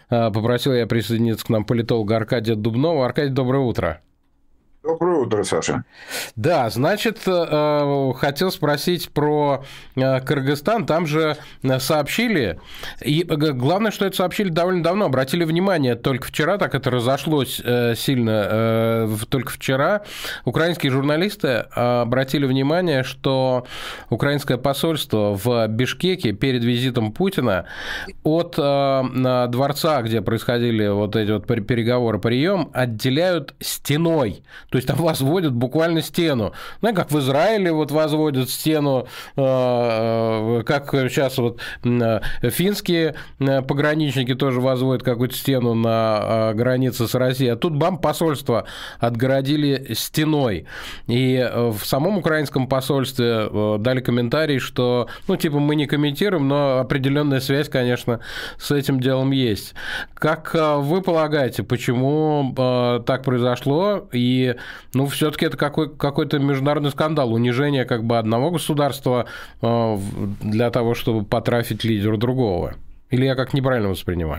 Попросил я присоединиться к нам политолога Аркадия Дубнова. Аркадий, доброе утро. Доброе утро, Саша. Да, значит, хотел спросить про Кыргызстан. Там же сообщили, и главное, что это сообщили довольно давно, обратили внимание, только вчера, так это разошлось сильно, только вчера украинские журналисты обратили внимание, что украинское посольство в Бишкеке перед визитом Путина от дворца, где происходили вот эти вот переговоры, прием, отделяют стеной. То есть там возводят буквально стену. Ну, как в Израиле вот возводят стену, как сейчас вот финские пограничники тоже возводят какую-то стену на границе с Россией. А тут посольство отгородили стеной. И в самом украинском посольстве дали комментарий, что, ну, типа, мы не комментируем, но определенная связь, конечно, с этим делом есть. Как вы полагаете, почему так произошло? И ну, все-таки это какой-то международный скандал, унижение как бы одного государства для того, чтобы потрафить лидера другого. Или я как неправильно воспринимаю?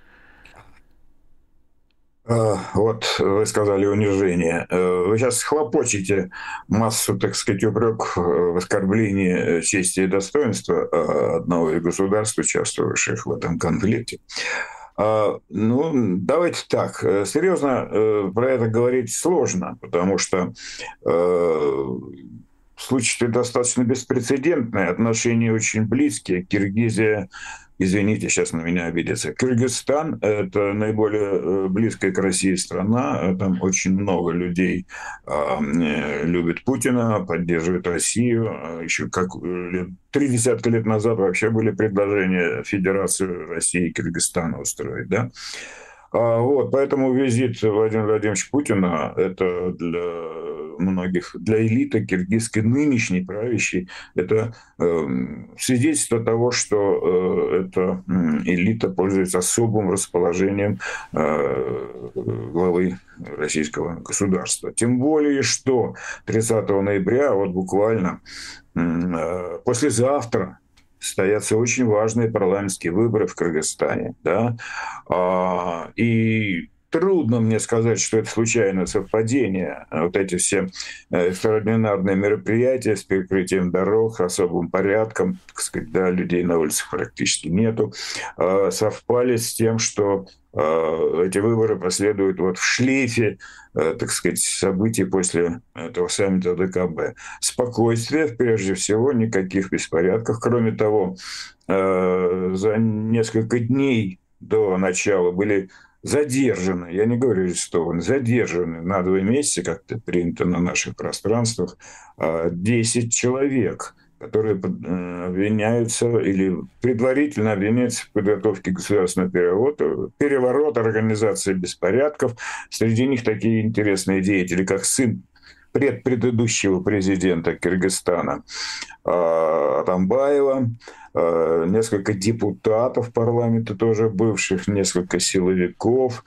Вот вы сказали унижение. Вы сейчас хлопочете массу, так сказать, упрек в оскорблении чести и достоинства одного из государств, участвовавших в этом конфликте. Ну, давайте так. Серьезно, про это говорить сложно, потому что случай достаточно беспрецедентный, отношения очень близкие. Киргизия, извините, сейчас на меня обидится. Кыргызстан – это наиболее близкая к России страна. Там очень много людей любит Путина, поддерживает Россию. Еще как 30 лет назад вообще были предложения Федерацию России и Кыргызстана устроить, да? Вот, поэтому визит Владимира Владимировича Путина – это для многих, для элиты киргизской нынешней правящей, это свидетельство того, что эта элита пользуется особым расположением главы российского государства. Тем более, что 30 ноября, вот буквально послезавтра, состоятся очень важные парламентские выборы в Кыргызстане. Да? И трудно мне сказать, что это случайное совпадение. Вот эти все экстраординарные мероприятия с перекрытием дорог, особым порядком, так сказать, да, людей на улицах практически нету, совпали с тем, что эти выборы последуют вот в шлейфе, так сказать, событий после этого саммита ДКБ. Спокойствие, прежде всего, никаких беспорядков. Кроме того, за несколько дней до начала были задержаны, я не говорю арестованы, задержаны на 2 месяца, как это принято на наших пространствах, 10 человек, которые обвиняются или предварительно обвиняются в подготовке государственного переворота, организации беспорядков. Среди них такие интересные деятели, как сын предыдущего президента Кыргызстана Атамбаева, несколько депутатов парламента тоже бывших, несколько силовиков.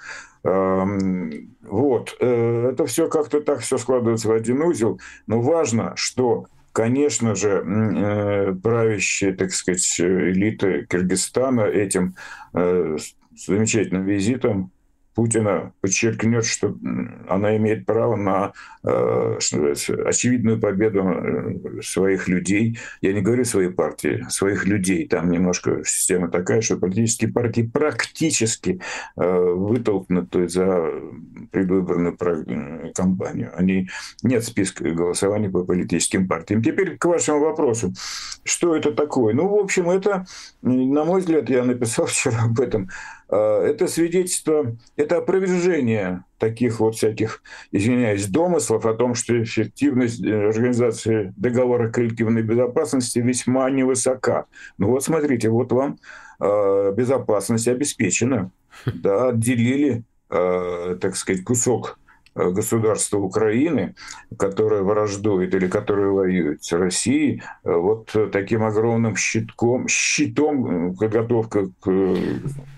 Вот. Это все как-то так все складывается в один узел. Но важно, что, конечно же, правящие, так сказать, элиты Кыргызстана этим замечательным визитом Путина подчеркнет, что она имеет право на очевидную победу своих людей. Я не говорю своей партии, своих людей. Там немножко система такая, что политические партии практически вытолкнуты за предвыборную кампанию. Нет списка голосований по политическим партиям. Теперь к вашему вопросу. Что это такое? Ну, в общем, это, на мой взгляд, я написал вчера об этом, это свидетельство, это опровержение таких вот всяких, извиняюсь, домыслов о том, что эффективность организации договора коллективной безопасности весьма невысока. Ну вот смотрите, вот вам безопасность обеспечена. Да, отделили, так сказать, кусок государства Украины, которое враждует или которое воюет с Россией, вот таким огромным щитом, подготовка к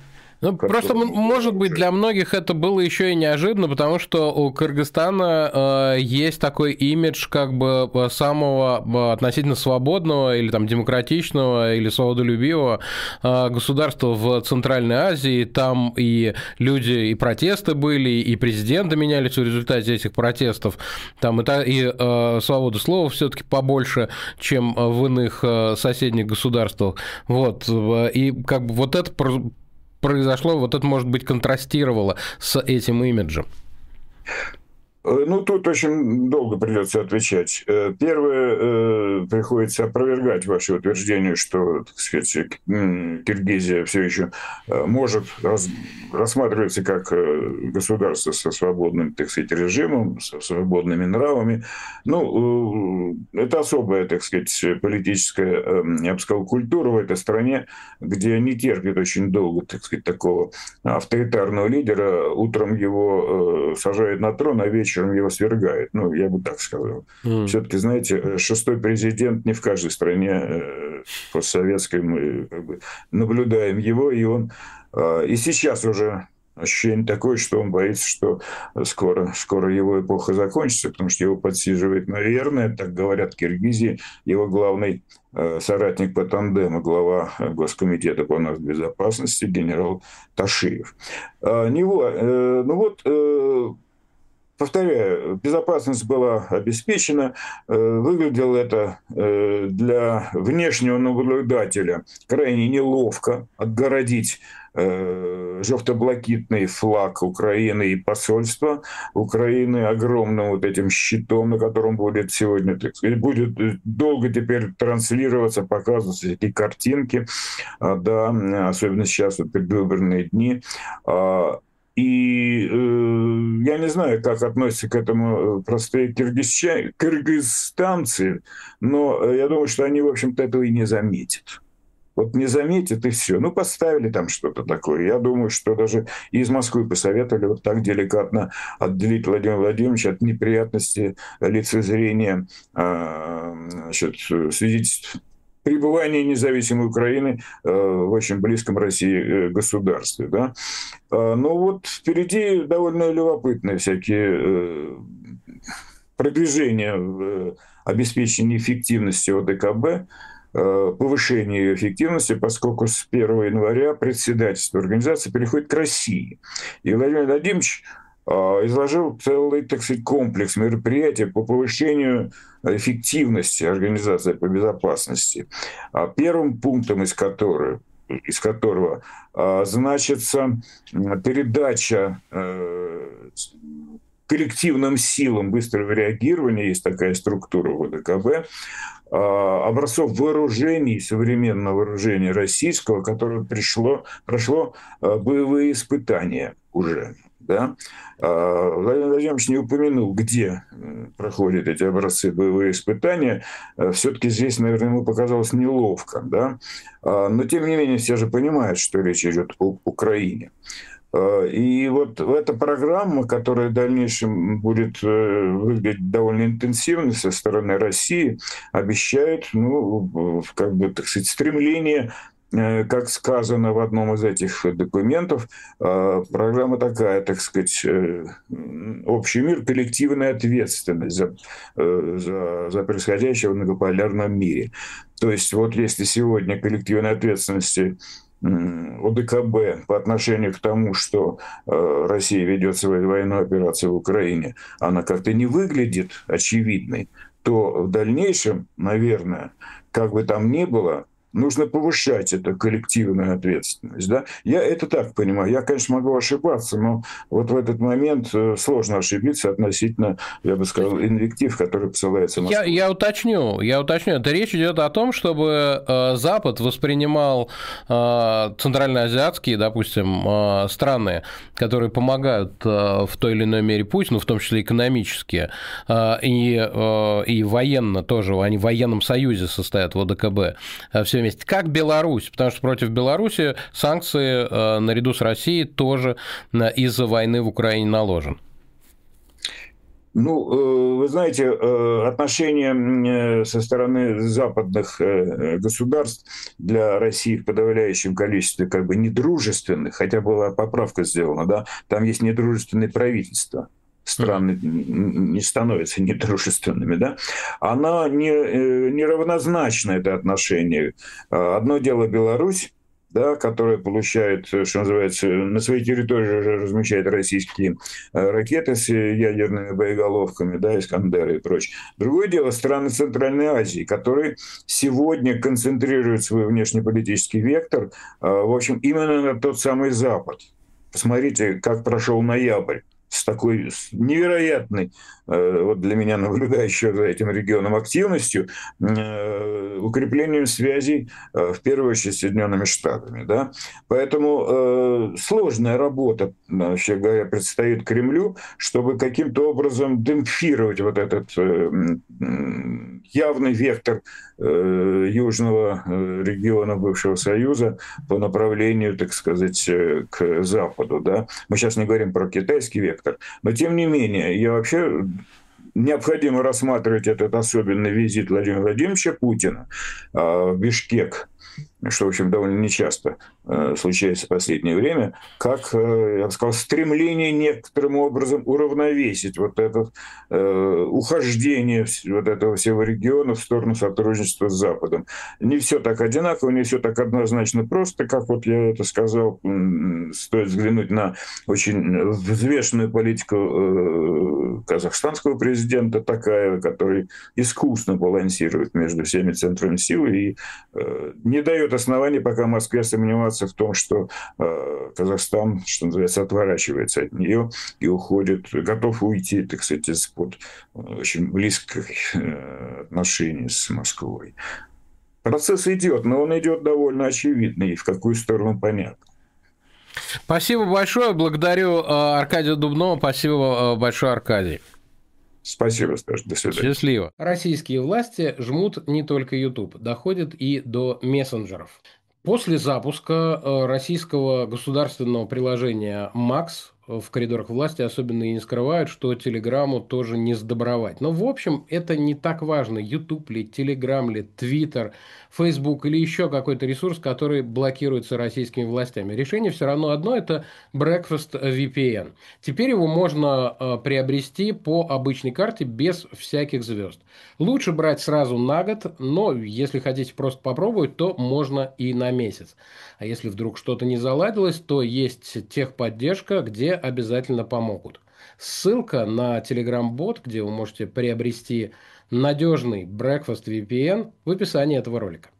Ну, просто, может быть, для многих это было еще и неожиданно, потому что у Кыргызстана есть такой имидж как бы самого относительно свободного или там демократичного или свободолюбивого государства в Центральной Азии. Там и люди, и протесты были, и президенты менялись в результате этих протестов. Там и свобода слова все-таки побольше, чем в иных соседних государствах. Вот. И как бы вот это произошло, вот это, может быть, контрастировало с этим имиджем? Ну, тут очень долго придется отвечать. Первое, приходится опровергать ваше утверждение, что, так сказать, Киргизия все еще может рассматриваться как государство со свободным, так сказать, режимом, со свободными нравами. Ну, это особая, так сказать, политическая, я бы сказал, культура в этой стране, где не терпит очень долго, так сказать, такого авторитарного лидера. Утром его сажают на трон, а вечером его свергает. Ну, я бы так сказал. Все-таки, знаете, шестой президент не в каждой стране постсоветской. Мы как бы наблюдаем его, и он и сейчас уже ощущение такое, что он боится, что скоро его эпоха закончится, потому что его подсиживает, наверное, так говорят в Киргизии, его главный соратник по тандему, глава Госкомитета по нацбезопасности генерал Ташиев. Повторяю, безопасность была обеспечена. Выглядело это для внешнего наблюдателя крайне неловко отгородить желто-блакитный флаг Украины и посольства Украины огромным вот этим щитом, на котором будет сегодня, так сказать, будет долго теперь транслироваться, показываться эти картинки, да, особенно сейчас, в предвыборные дни. И я не знаю, как относятся к этому простые кыргызстанцы, но я думаю, что они, в общем-то, этого и не заметят. Вот не заметят, и все. Ну, поставили там что-то такое. Я думаю, что даже из Москвы посоветовали вот так деликатно отделить Владимира Владимировича от неприятности лицезрения свидетельств пребывания независимой Украины в очень близком России государстве. Да? Но вот впереди довольно любопытные всякие продвижения в обеспечении эффективности ОДКБ, повышение ее эффективности, поскольку с 1 января председательство организации переходит к России. И Владимир Владимирович изложил целый, так сказать, комплекс мероприятий по повышению эффективности Организации по безопасности. Первым пунктом из которого значится передача коллективным силам быстрого реагирования, есть такая структура в ОДКБ, образцов вооружений, современного вооружения российского, которое прошло боевые испытания уже. Да? Владимир Владимирович не упомянул, где проходят эти образцы боевые испытания. Все-таки здесь, наверное, ему показалось неловко. Да? Но, тем не менее, все же понимают, что речь идет об Украине. И вот эта программа, которая в дальнейшем будет выглядеть довольно интенсивно со стороны России, обещает, ну, как бы, так сказать, стремление, как сказано в одном из этих документов, программа такая, так сказать, общий мир, коллективная ответственность за происходящее в многополярном мире. То есть вот если сегодня коллективной ответственности ОДКБ по отношению к тому, что Россия ведет свою военную операцию в Украине, она как-то не выглядит очевидной, то в дальнейшем, наверное, как бы там ни было, нужно повышать эту коллективную ответственность. Да? Я это так понимаю. Я, конечно, могу ошибаться, но вот в этот момент сложно ошибиться относительно, я бы сказал, инвектив, который посылается Москвой. Я уточню. Это речь идет о том, чтобы Запад воспринимал центральноазиатские, допустим, страны, которые помогают в той или иной мере Путину, в том числе экономически, и военно тоже, они в военном союзе состоят в ОДКБ, все вместе, как Беларусь, потому что против Беларуси санкции наряду с Россией тоже из-за войны в Украине наложены. Ну, вы знаете, отношения со стороны западных государств для России в подавляющем количестве как бы недружественных, хотя была поправка сделана, да, там есть недружественные правительства, страны не становятся недружественными, да, она неравнозначна, это отношение. Одно дело Беларусь, да, которая получает, что называется, на своей территории уже размещает российские ракеты с ядерными боеголовками, да, Искандеры и прочее. Другое дело страны Центральной Азии, которые сегодня концентрируют свой внешнеполитический вектор, в общем, именно на тот самый Запад. Посмотрите, как прошел ноябрь с такой невероятной, вот для меня наблюдающего за этим регионом активностью, укреплением связей, в первую очередь, с Соединенными Штатами. Да? Поэтому сложная работа, вообще говоря, предстоит Кремлю, чтобы каким-то образом демпфировать вот этот явный вектор южного региона бывшего Союза по направлению, так сказать, к Западу. Да? Мы сейчас не говорим про китайский вектор, но тем не менее, я вообще необходимо рассматривать этот особенный визит Владимира Владимировича Путина в Бишкек, что, в общем, довольно нечасто случается в последнее время, как, я бы сказал, стремление некоторым образом уравновесить вот это ухождение вот этого всего региона в сторону сотрудничества с Западом. Не все так одинаково, не все так однозначно просто, как вот я это сказал. Стоит взглянуть на очень взвешенную политику казахстанского президента Токаева, который искусно балансирует между всеми центрами силы и не дает оснований пока Москве сомневаться в том, что Казахстан, что называется, отворачивается от нее и уходит, готов уйти, так сказать, из-под очень близких отношений с Москвой. Процесс идет, но он идет довольно очевидно, и в какую сторону понятно. Спасибо большое. Благодарю Аркадия Дубнова. Спасибо большое, Аркадий. Спасибо, Стас. До свидания. Счастливо. Российские власти жмут не только YouTube, доходят и до мессенджеров. После запуска российского государственного приложения Max в коридорах власти особенно и не скрывают, что Телеграму тоже не сдобровать. Но, в общем, это не так важно. YouTube ли, Telegram ли, Twitter, Facebook или еще какой-то ресурс, который блокируется российскими властями. Решение все равно одно – это Breakfast VPN. Теперь его можно приобрести по обычной карте без всяких звезд. Лучше брать сразу на год, но если хотите просто попробовать, то можно и на месяц. А если вдруг что-то не заладилось, то есть техподдержка, где обязательно помогут. Ссылка на Telegram-бот, где вы можете приобрести надежный Breakfast VPN, в описании этого ролика.